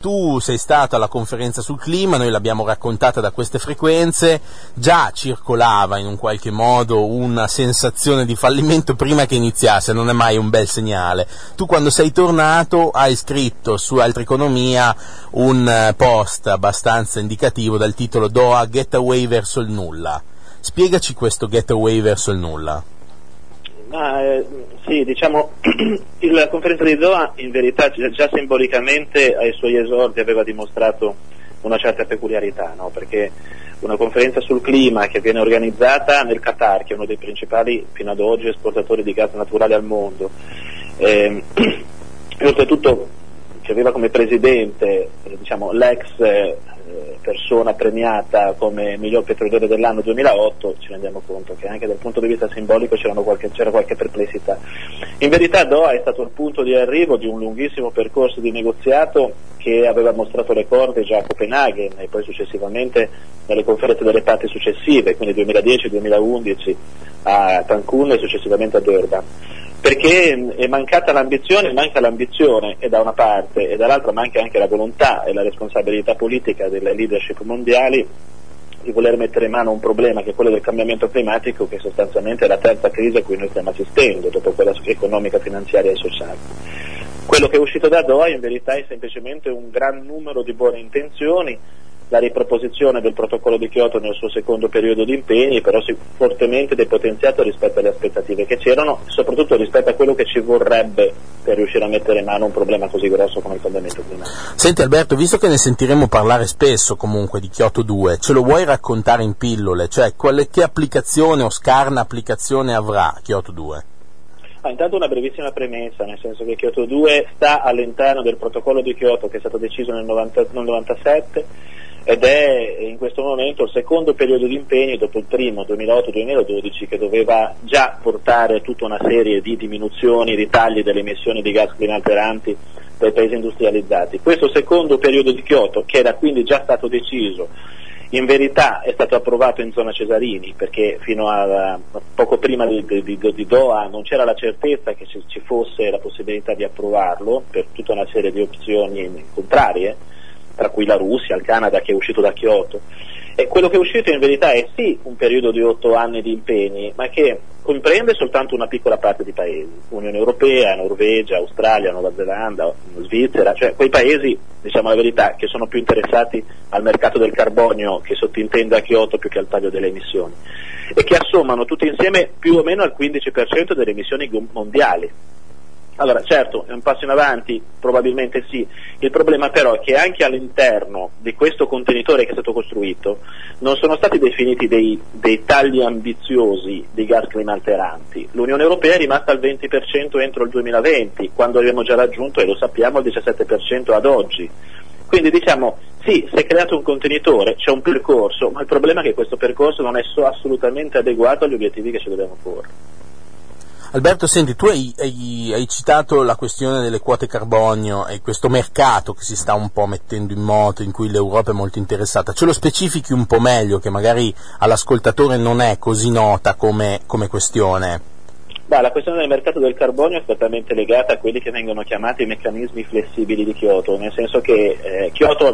tu sei stato alla conferenza sul clima, noi l'abbiamo raccontata da queste frequenze, già circolava in un qualche modo una sensazione di fallimento prima che iniziasse, non è mai un bel segnale. Tu quando sei tornato hai scritto su Altr'Economia un post abbastanza indicativo dal titolo Doha Getaway verso il nulla. Spiegaci questo getaway verso il nulla. Sì, diciamo, la conferenza di Doha in verità già simbolicamente ai suoi esordi aveva dimostrato una certa peculiarità, no? Perché una conferenza sul clima che viene organizzata nel Qatar, che è uno dei principali fino ad oggi esportatori di gas naturale al mondo, e oltretutto che aveva come presidente diciamo, l'ex persona premiata come miglior petroliere dell'anno 2008, ci rendiamo conto che anche dal punto di vista simbolico c'era qualche perplessità. In verità Doha è stato il punto di arrivo di un lunghissimo percorso di negoziato che aveva mostrato le corde già a Copenaghen e poi successivamente nelle conferenze delle parti successive, quindi 2010-2011 a Cancun e successivamente a Durban. Perché è mancata l'ambizione, manca l'ambizione e da una parte e dall'altra manca anche la volontà e la responsabilità politica delle leadership mondiali di voler mettere in mano a un problema che è quello del cambiamento climatico, che sostanzialmente è la terza crisi a cui noi stiamo assistendo dopo quella economica, finanziaria e sociale. Quello che è uscito da Doha in verità è semplicemente un gran numero di buone intenzioni, la riproposizione del protocollo di Kyoto nel suo secondo periodo di impegni, però fortemente depotenziato rispetto alle aspettative che c'erano, soprattutto rispetto a quello che ci vorrebbe per riuscire a mettere in mano un problema così grosso come il cambiamento climatico. Senti Alberto, visto che ne sentiremo parlare spesso comunque di Kyoto 2, ce lo vuoi raccontare in pillole? Cioè che applicazione o scarna applicazione avrà Kyoto 2? Intanto una brevissima premessa, nel senso che Kyoto 2 sta all'interno del protocollo di Kyoto che è stato deciso nel 97 ed è in questo momento il secondo periodo di impegni dopo il primo 2008-2012 che doveva già portare tutta una serie di diminuzioni, di tagli delle emissioni di gas climalteranti dai paesi industrializzati. Questo secondo periodo di Kyoto, che era quindi già stato deciso, in verità è stato approvato in zona Cesarini, perché fino a poco prima di Doha non c'era la certezza che ci fosse la possibilità di approvarlo per tutta una serie di opzioni contrarie, tra cui la Russia, il Canada che è uscito da Kyoto. E quello che è uscito in verità è sì un periodo di 8 anni di impegni, ma che comprende soltanto una piccola parte di paesi, Unione Europea, Norvegia, Australia, Nuova Zelanda, Svizzera, cioè quei paesi, diciamo la verità, che sono più interessati al mercato del carbonio che sottintende a Kyoto più che al taglio delle emissioni, e che assommano tutti insieme più o meno al 15% delle emissioni mondiali. Allora, certo, è un passo in avanti, probabilmente sì, il problema però è che anche all'interno di questo contenitore che è stato costruito non sono stati definiti dei tagli ambiziosi di gas climalteranti. L'Unione Europea è rimasta al 20% entro il 2020, quando abbiamo già raggiunto, e lo sappiamo, il 17% ad oggi. Quindi diciamo, sì, si è creato un contenitore, c'è un percorso, ma il problema è che questo percorso non è assolutamente adeguato agli obiettivi che ci dobbiamo porre. Alberto, senti, tu hai citato la questione delle quote carbonio e questo mercato che si sta un po' mettendo in moto, in cui l'Europa è molto interessata. Ce lo specifichi un po' meglio, che magari all'ascoltatore non è così nota come questione? La questione del mercato del carbonio è strettamente legata a quelli che vengono chiamati i meccanismi flessibili di Kyoto, nel senso che Kyoto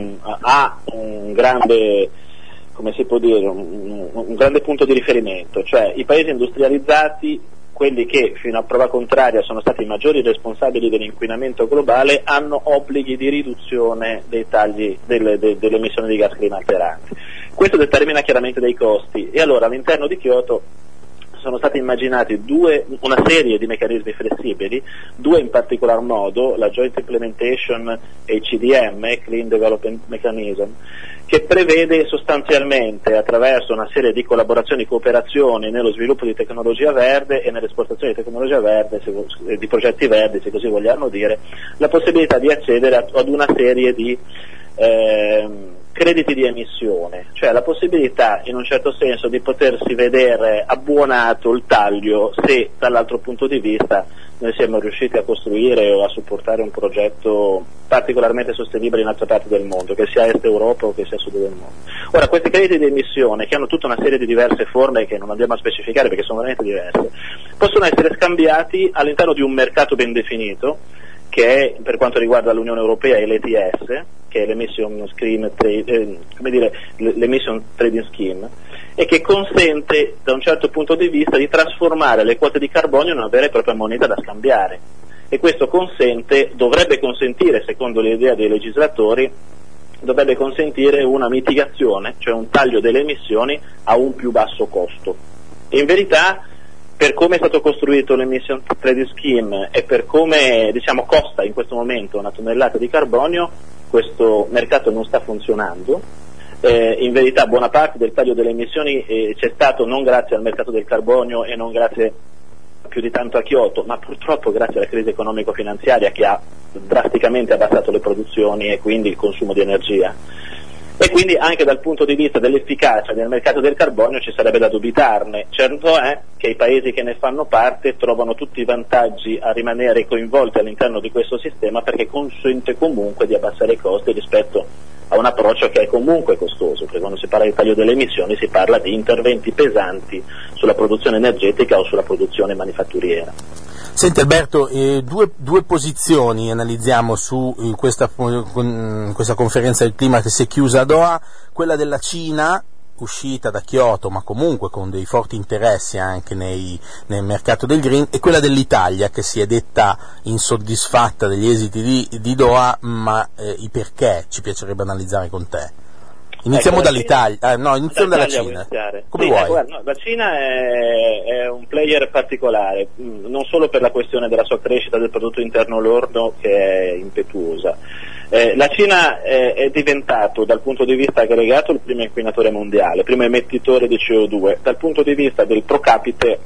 ha un grande, come si può dire, un grande punto di riferimento, cioè i paesi industrializzati, quelli che fino a prova contraria sono stati i maggiori responsabili dell'inquinamento globale, hanno obblighi di riduzione dei tagli delle emissioni di gas climalteranti. Questo determina chiaramente dei costi, e allora all'interno di Kyoto sono stati immaginati una serie di meccanismi flessibili, due in particolar modo, la Joint Implementation e CDM, Clean Development Mechanism, che prevede sostanzialmente, attraverso una serie di collaborazioni e cooperazioni nello sviluppo di tecnologia verde e nell'esportazione di tecnologia verde, di progetti verdi, se così vogliamo dire, la possibilità di accedere ad una serie di crediti di emissione, cioè la possibilità in un certo senso di potersi vedere abbuonato il taglio se dall'altro punto di vista noi siamo riusciti a costruire o a supportare un progetto particolarmente sostenibile in altre parti del mondo, che sia Est Europa o che sia Sud del mondo. Ora, questi crediti di emissione, che hanno tutta una serie di diverse forme che non andiamo a specificare perché sono veramente diverse, possono essere scambiati all'interno di un mercato ben definito, che è, per quanto riguarda l'Unione Europea, è l'ETS, che è l'Emission Trading Scheme, e che consente da un certo punto di vista di trasformare le quote di carbonio in una vera e propria moneta da scambiare, e questo dovrebbe consentire, secondo l'idea dei legislatori, dovrebbe consentire una mitigazione, cioè un taglio delle emissioni a un più basso costo. E in verità, per come è stato costruito l'Emission Trading Scheme e per come costa in questo momento una tonnellata di carbonio, questo mercato non sta funzionando. In verità buona parte del taglio delle emissioni c'è stato non grazie al mercato del carbonio e non grazie più di tanto a Kyoto, ma purtroppo grazie alla crisi economico-finanziaria che ha drasticamente abbassato le produzioni e quindi il consumo di energia. E quindi anche dal punto di vista dell'efficacia del mercato del carbonio ci sarebbe da dubitarne. Certo è che i paesi che ne fanno parte trovano tutti i vantaggi a rimanere coinvolti all'interno di questo sistema, perché consente comunque di abbassare i costi rispetto a un approccio che è comunque costoso, perché quando si parla di taglio delle emissioni si parla di interventi pesanti sulla produzione energetica o sulla produzione manifatturiera. Senti Alberto, due posizioni analizziamo su questa conferenza del clima che si è chiusa a Doha, quella della Cina, uscita da Kyoto ma comunque con dei forti interessi anche nel mercato del green, e quella dell'Italia che si è detta insoddisfatta degli esiti di Doha, ma i perché ci piacerebbe analizzare con te. Iniziamo dall'Italia, iniziamo dalla Cina. Come vuoi? Guarda, la Cina è un player particolare, non solo per la questione della sua crescita del prodotto interno lordo che è impetuosa. La Cina è diventato dal punto di vista aggregato il primo inquinatore mondiale, il primo emettitore di CO2. Dal punto di vista del pro capite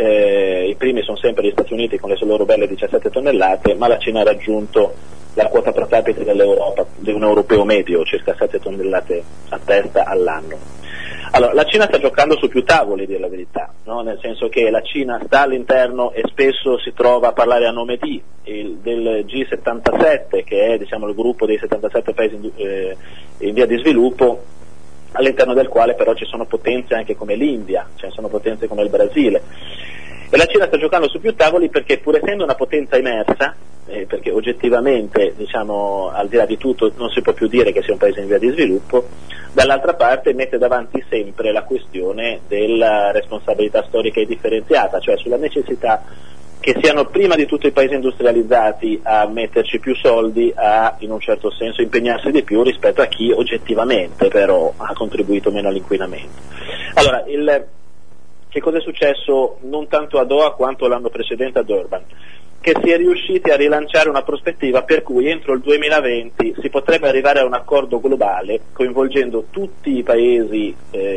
i primi sono sempre gli Stati Uniti con le loro belle 17 tonnellate, ma la Cina ha raggiunto la quota pro capite dell'Europa, di un europeo medio, circa 7 tonnellate a testa all'anno. Allora, la Cina sta giocando su più tavoli, dire la verità, no? Nel senso che la Cina sta all'interno e spesso si trova a parlare a nome del G77, che è il gruppo dei 77 paesi in via di sviluppo, all'interno del quale però ci sono potenze anche come l'India, ci sono potenze come il Brasile. E la Cina sta giocando su più tavoli perché, pur essendo una potenza emersa, perché oggettivamente, al di là di tutto, non si può più dire che sia un paese in via di sviluppo, dall'altra parte mette davanti sempre la questione della responsabilità storica e differenziata, cioè sulla necessità che siano prima di tutto i paesi industrializzati a metterci più soldi, a in un certo senso impegnarsi di più rispetto a chi oggettivamente però ha contribuito meno all'inquinamento. Allora, che cosa è successo non tanto a Doha quanto l'anno precedente a Durban? Che si è riusciti a rilanciare una prospettiva per cui entro il 2020 si potrebbe arrivare a un accordo globale coinvolgendo tutti i paesi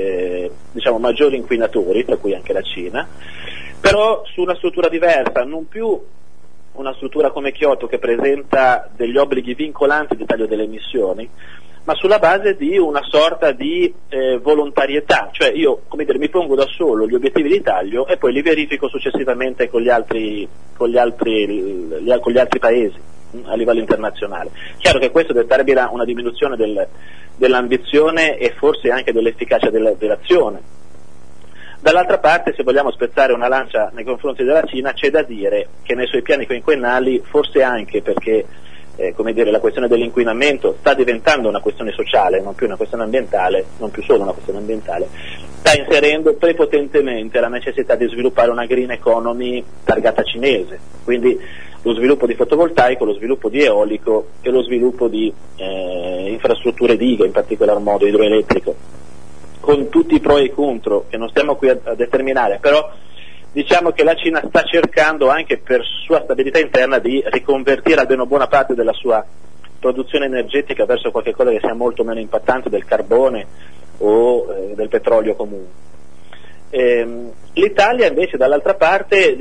maggiori inquinatori, tra cui anche la Cina, però su una struttura diversa, non più una struttura come Kyoto che presenta degli obblighi vincolanti di taglio delle emissioni, ma sulla base di una sorta di volontarietà, cioè io mi pongo da solo gli obiettivi di taglio e poi li verifico successivamente con gli altri paesi a livello internazionale. Chiaro che questo determina una diminuzione dell'ambizione e forse anche dell'efficacia dell'azione. Dall'altra parte, se vogliamo spezzare una lancia nei confronti della Cina, c'è da dire che nei suoi piani quinquennali, forse anche perché la questione dell'inquinamento sta diventando una questione sociale, non più una questione ambientale, non più solo una questione ambientale, sta inserendo prepotentemente la necessità di sviluppare una green economy targata cinese, quindi lo sviluppo di fotovoltaico, lo sviluppo di eolico e lo sviluppo di infrastrutture dighe, in particolar modo idroelettrico, con tutti i pro e i contro che non stiamo qui a determinare, però diciamo che la Cina sta cercando anche per sua stabilità interna di riconvertire almeno buona parte della sua produzione energetica verso qualche cosa che sia molto meno impattante del carbone o del petrolio comunque. L'Italia invece dall'altra parte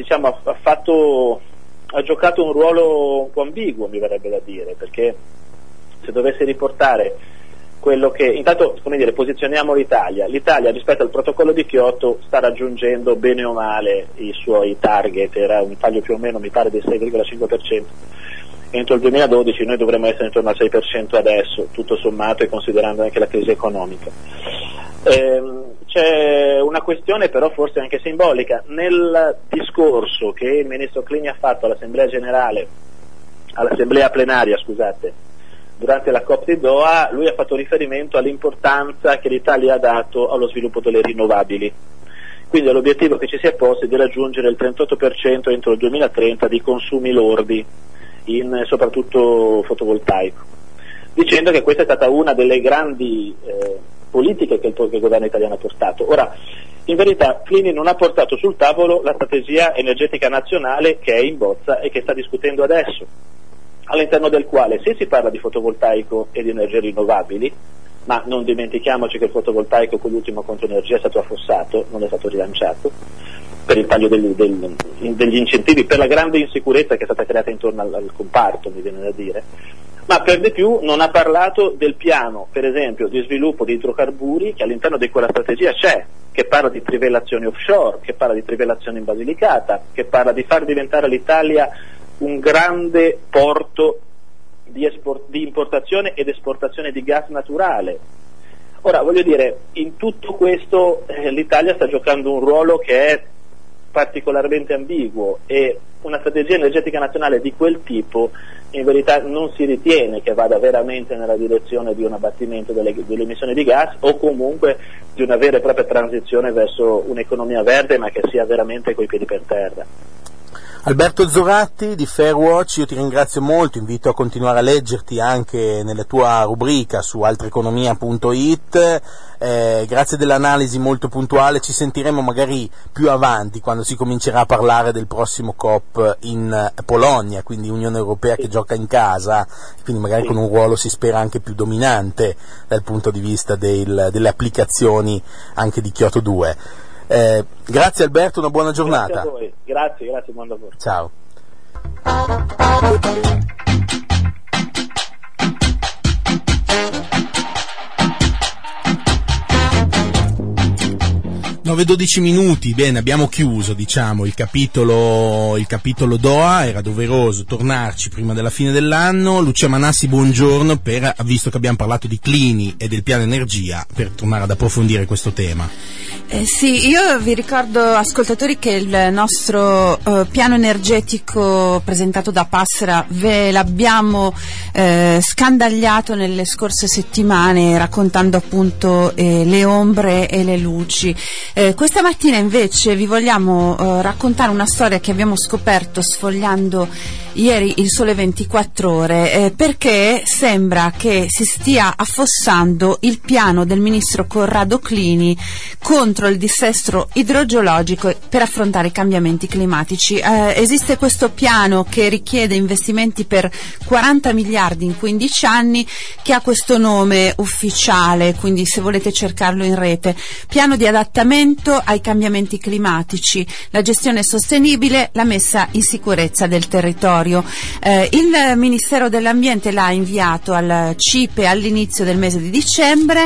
ha giocato un ruolo un po' ambiguo, mi verrebbe da dire, perché se dovesse riportare quello che, intanto posizioniamo l'Italia rispetto al protocollo di Kyoto sta raggiungendo bene o male i suoi target, era un taglio più o meno mi pare del 6,5%, entro il 2012 noi dovremmo essere intorno al 6% adesso, tutto sommato e considerando anche la crisi economica. C'è una questione però forse anche simbolica, nel discorso che il ministro Clini ha fatto all'Assemblea Generale all'assemblea plenaria, durante la COP di Doha, lui ha fatto riferimento all'importanza che l'Italia ha dato allo sviluppo delle rinnovabili. Quindi l'obiettivo che ci si è posto è di raggiungere il 38% entro il 2030 di consumi lordi, in soprattutto fotovoltaico, dicendo che questa è stata una delle grandi politiche che il governo italiano ha portato. Ora, in verità Clini non ha portato sul tavolo la strategia energetica nazionale che è in bozza e che sta discutendo adesso, all'interno del quale se si parla di fotovoltaico e di energie rinnovabili, ma non dimentichiamoci che il fotovoltaico con l'ultimo conto energia è stato affossato, non è stato rilanciato, per il taglio degli incentivi, per la grande insicurezza che è stata creata intorno al comparto, mi viene da dire, ma per di più non ha parlato del piano, per esempio, di sviluppo di idrocarburi che all'interno di quella strategia c'è, che parla di trivellazioni offshore, che parla di trivellazioni in Basilicata, che parla di far diventare l'Italia un grande porto di importazione ed esportazione di gas naturale. Ora, voglio dire, in tutto questo l'Italia sta giocando un ruolo che è particolarmente ambiguo, e una strategia energetica nazionale di quel tipo in verità non si ritiene che vada veramente nella direzione di un abbattimento delle emissioni di gas, o comunque di una vera e propria transizione verso un'economia verde, ma che sia veramente coi piedi per terra. Alberto Zoratti di Fairwatch, io ti ringrazio molto, invito a continuare a leggerti anche nella tua rubrica su altreeconomia.it, grazie dell'analisi molto puntuale, ci sentiremo magari più avanti quando si comincerà a parlare del prossimo COP in Polonia, quindi Unione Europea che gioca in casa, quindi magari con un ruolo si spera anche più dominante dal punto di vista delle applicazioni anche di Kyoto 2. Grazie Alberto, una buona giornata. Grazie a voi, grazie, buon lavoro. Ciao. 9:12 minuti, bene, abbiamo chiuso il capitolo Doha, era doveroso tornarci prima della fine dell'anno. Lucia Manassi, buongiorno, visto che abbiamo parlato di Clini e del piano energia, per tornare ad approfondire questo tema. Sì, io vi ricordo, ascoltatori, che il nostro piano energetico presentato da Passera ve l'abbiamo scandagliato nelle scorse settimane, raccontando appunto le ombre e le luci. Questa mattina invece vi vogliamo raccontare una storia che abbiamo scoperto sfogliando ieri il Sole 24 Ore, perché sembra che si stia affossando il piano del ministro Corrado Clini contro il dissesto idrogeologico per affrontare i cambiamenti climatici. Esiste questo piano che richiede investimenti per 40 miliardi in 15 anni, che ha questo nome ufficiale, quindi se volete cercarlo in rete: piano di adattamento ai cambiamenti climatici, la gestione sostenibile, la messa in sicurezza del territorio. Il Ministero dell'Ambiente l'ha inviato al CIPE all'inizio del mese di dicembre,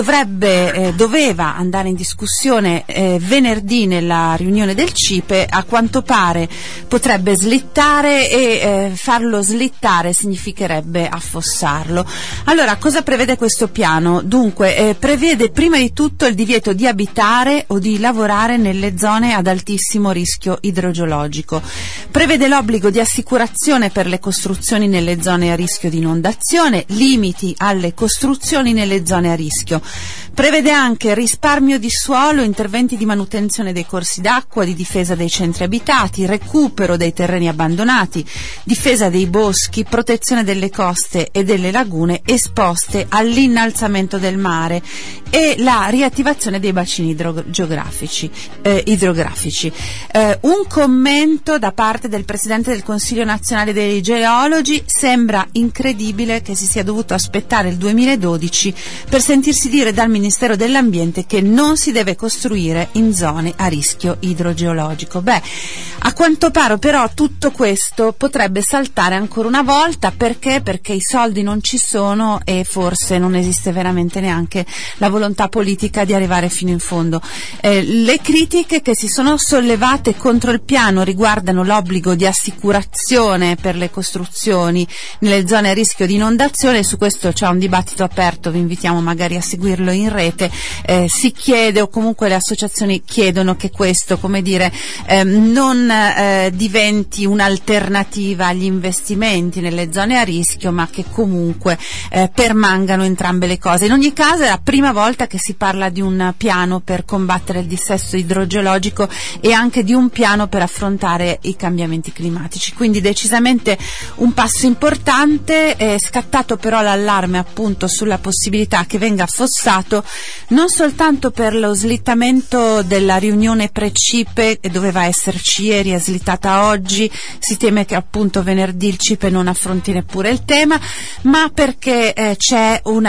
doveva andare in discussione venerdì nella riunione del CIPE, a quanto pare potrebbe slittare, e farlo slittare significherebbe affossarlo. Allora, cosa prevede questo piano? Dunque, prevede prima di tutto il divieto di abitare o di lavorare nelle zone ad altissimo rischio idrogeologico, prevede l'obbligo di assicurazione per le costruzioni nelle zone a rischio di inondazione, limiti alle costruzioni nelle zone a rischio. Prevede anche risparmio di suolo, interventi di manutenzione dei corsi d'acqua, di difesa dei centri abitati, recupero dei terreni abbandonati, difesa dei boschi, protezione delle coste e delle lagune esposte all'innalzamento del mare e la riattivazione dei bacini idrografici. Un commento da parte del Presidente del Consiglio nazionale dei geologi: sembra incredibile che si sia dovuto aspettare il 2012 per sentirsi dire dal Ministero dell'Ambiente che non si deve costruire in zone a rischio idrogeologico. A quanto pare però tutto questo potrebbe saltare ancora una volta, perché i soldi non ci sono e forse non esiste veramente neanche la volontà politica di arrivare fino in fondo. Le critiche che si sono sollevate contro il piano riguardano l'obbligo di assicurazione per le costruzioni nelle zone a rischio di inondazione. Su questo c'è un dibattito aperto, vi invitiamo magari a seguirlo in rete. Si chiede, o comunque le associazioni chiedono, che questo, come dire, non diventi un'alternativa agli investimenti nelle zone a rischio, ma che comunque permangano entrambe le cose. In ogni caso è la prima volta che si parla di un piano per combattere il dissesto idrogeologico e anche di un piano per affrontare i cambiamenti climatici, quindi decisamente un passo importante. È scattato però l'allarme appunto sulla possibilità che venga affossato non soltanto per lo slittamento della riunione pre-CIPE, che doveva esserci ieri, è slittata oggi, si teme che appunto venerdì il CIPE non affronti neppure il tema, ma perché c'è un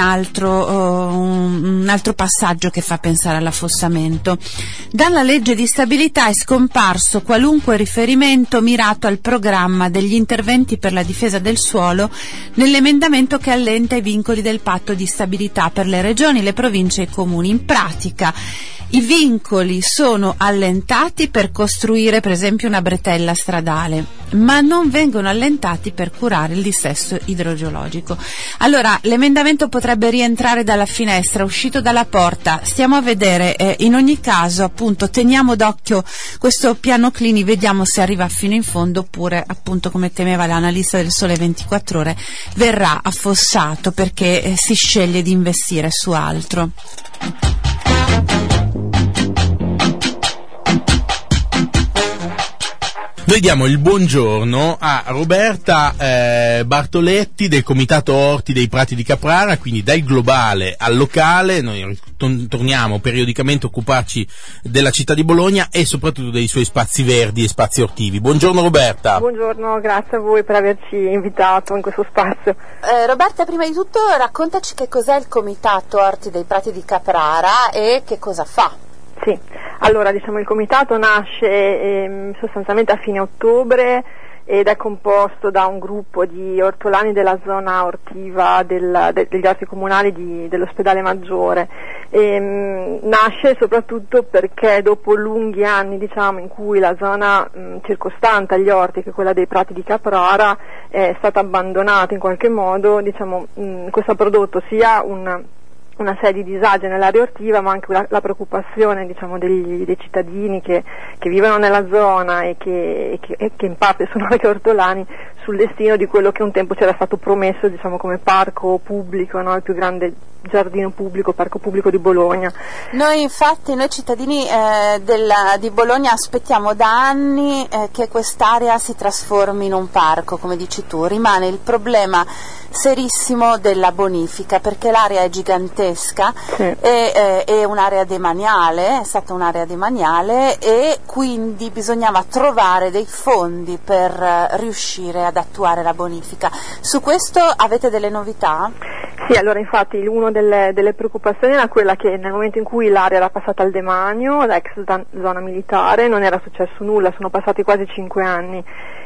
altro passaggio che fa pensare all'affossamento. Dalla legge di stabilità è scomparso qualunque riferimento mirato al programma degli interventi per la difesa del suolo nell'emendamento che allenta i vincoli del patto di stabilità per le regioni, le province e i comuni. In pratica i vincoli sono allentati per costruire per esempio una bretella stradale, ma non vengono allentati per curare il dissesto idrogeologico. Allora l'emendamento potrebbe rientrare dalla finestra, uscito dalla porta, stiamo a vedere. In ogni caso appunto teniamo d'occhio questo piano Clini, vediamo se arriva fino in fondo oppure, appunto, come temeva l'analista del Sole 24 Ore, verrà affossato perché si sceglie di investire su altro. Noi diamo il buongiorno a Roberta Bartoletti del Comitato Orti dei Prati di Caprara, quindi dal globale al locale. Noi torniamo periodicamente a occuparci della città di Bologna e soprattutto dei suoi spazi verdi e spazi ortivi. Buongiorno Roberta. Buongiorno, grazie a voi per averci invitato in questo spazio. Roberta, prima di tutto raccontaci che cos'è il Comitato Orti dei Prati di Caprara e che cosa fa. Sì, allora il comitato nasce sostanzialmente a fine ottobre ed è composto da un gruppo di ortolani della zona ortiva degli orti comunali dell'Ospedale Maggiore. Nasce soprattutto perché dopo lunghi anni in cui la zona circostante agli orti, che è quella dei Prati di Caprara, è stata abbandonata in qualche modo, questo ha prodotto sia una serie di disagi nell'area ortiva, ma anche la preoccupazione dei cittadini che vivono nella zona e che in parte sono anche ortolani sul destino di quello che un tempo c'era stato promesso come parco pubblico, no? Il più grande giardino pubblico, parco pubblico di Bologna. Noi cittadini di Bologna aspettiamo da anni che quest'area si trasformi in un parco, come dici tu. Rimane il problema serissimo della bonifica, perché l'area è gigantesca, sì. È un'area demaniale, è stata un'area demaniale, e quindi bisognava trovare dei fondi per riuscire ad attuare la bonifica. Su questo avete delle novità? Sì, allora infatti una delle preoccupazioni era quella che nel momento in cui l'area era passata al demanio, l'ex zona militare, non era successo nulla, sono passati quasi 5 anni.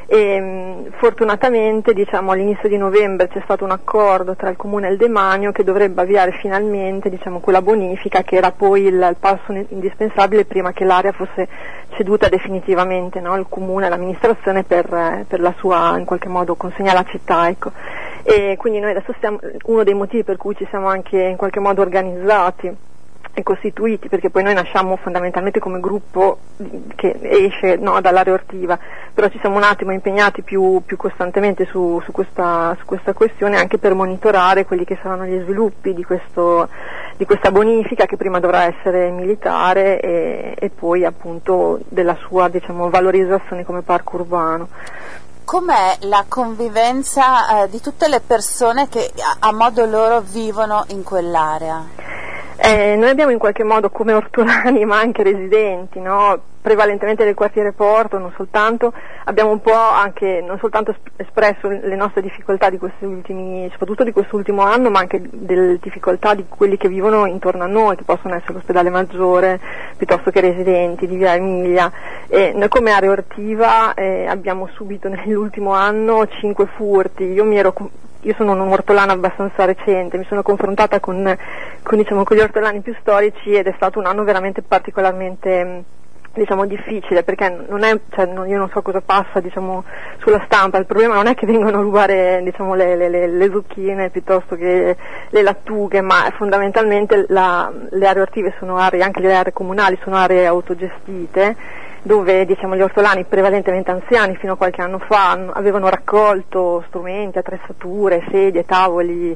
E fortunatamente all'inizio di novembre c'è stato un accordo tra il comune e il demanio che dovrebbe avviare finalmente quella bonifica, che era poi il passo indispensabile prima che l'area fosse ceduta definitivamente, no? Il comune e l'amministrazione per la sua, in qualche modo, consegna alla città, ecco. E quindi noi adesso uno dei motivi per cui ci siamo anche in qualche modo organizzati e costituiti, perché poi noi nasciamo fondamentalmente come gruppo che esce, no, dall'area ortiva, però ci siamo un attimo impegnati più costantemente su questa questione, anche per monitorare quelli che saranno gli sviluppi di questa bonifica, che prima dovrà essere militare e poi appunto della sua valorizzazione come parco urbano. Com'è la convivenza di tutte le persone che a modo loro vivono in quell'area? Noi abbiamo in qualche modo, come ortolani ma anche residenti, no? Prevalentemente del quartiere Porto, non soltanto, abbiamo un po' anche non soltanto espresso le nostre difficoltà soprattutto di quest'ultimo anno, ma anche delle difficoltà di quelli che vivono intorno a noi, che possono essere l'Ospedale Maggiore piuttosto che residenti di Via Emilia. Noi come area ortiva abbiamo subito nell'ultimo anno 5 furti. Io mi ero io sono un ortolano abbastanza recente, mi sono confrontata con gli ortolani più storici ed è stato un anno veramente particolarmente difficile, perché io non so cosa passa sulla stampa. Il problema non è che vengono a rubare le zucchine piuttosto che le lattughe, ma fondamentalmente le aree ortive sono aree, anche le aree comunali sono aree autogestite, dove gli ortolani prevalentemente anziani fino a qualche anno fa avevano raccolto strumenti, attrezzature, sedie, tavoli,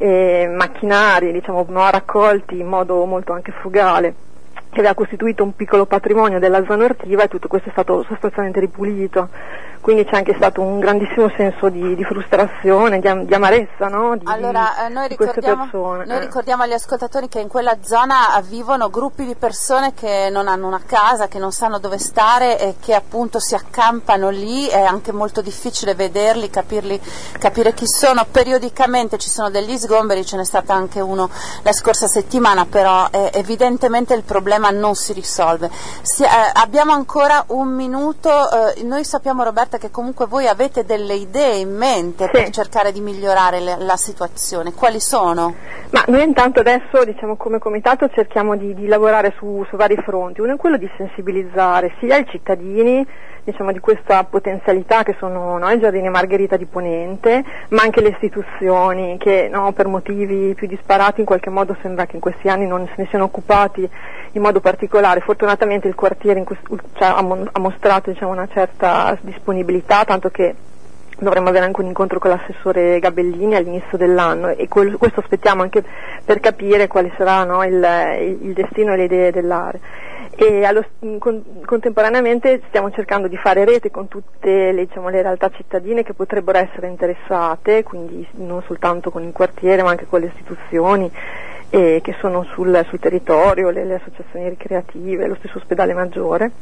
macchinari, raccolti in modo molto anche frugale, che aveva costituito un piccolo patrimonio della zona ortiva, e tutto questo è stato sostanzialmente ripulito. Quindi c'è anche stato un grandissimo senso di frustrazione, di amarezza, no? Noi ricordiamo agli ascoltatori che in quella zona vivono gruppi di persone che non hanno una casa, che non sanno dove stare e che appunto si accampano lì. È anche molto difficile vederli, capire chi sono. Periodicamente ci sono degli sgomberi, ce n'è stato anche uno la scorsa settimana, però evidentemente il problema non si risolve. Abbiamo ancora un minuto. Noi sappiamo, Roberta, che comunque voi avete delle idee in mente per cercare di migliorare la situazione. Quali sono? Ma noi intanto adesso, come comitato, cerchiamo di lavorare su vari fronti. Uno è quello di sensibilizzare sia i cittadini di questa potenzialità che sono i giardini Margherita di Ponente, ma anche le istituzioni che per motivi più disparati in qualche modo sembra che in questi anni non se ne siano occupati in modo particolare. Fortunatamente il quartiere ha mostrato una certa disponibilità, tanto che dovremmo avere anche un incontro con l'assessore Gabellini all'inizio dell'anno, e questo aspettiamo anche per capire quale sarà il destino e le idee dell'area. E contemporaneamente stiamo cercando di fare rete con tutte le realtà cittadine che potrebbero essere interessate, quindi non soltanto con il quartiere ma anche con le istituzioni che sono sul territorio, le associazioni ricreative, lo stesso ospedale maggiore.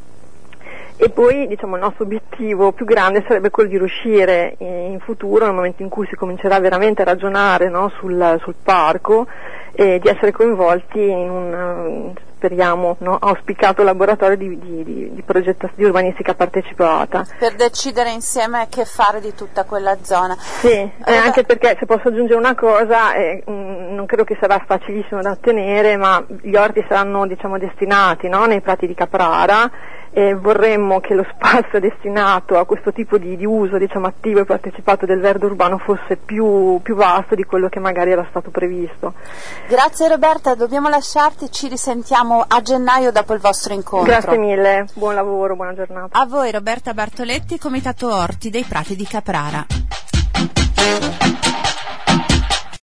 E poi il nostro obiettivo più grande sarebbe quello di riuscire in futuro, nel momento in cui si comincerà veramente a ragionare sul parco, di essere coinvolti in un, speriamo, auspicato laboratorio di urbanistica partecipata. Per decidere insieme che fare di tutta quella zona. Sì, anche perché, se posso aggiungere una cosa, non credo che sarà facilissimo da ottenere, ma gli orti saranno destinati nei prati di Caprara, e vorremmo che lo spazio destinato a questo tipo di uso attivo e partecipato del verde urbano fosse più vasto di quello che magari era stato previsto. Grazie Roberta, dobbiamo lasciarti, ci risentiamo a gennaio dopo il vostro incontro. Grazie mille, buon lavoro, buona giornata. A voi Roberta Bartoletti, Comitato Orti dei Prati di Caprara.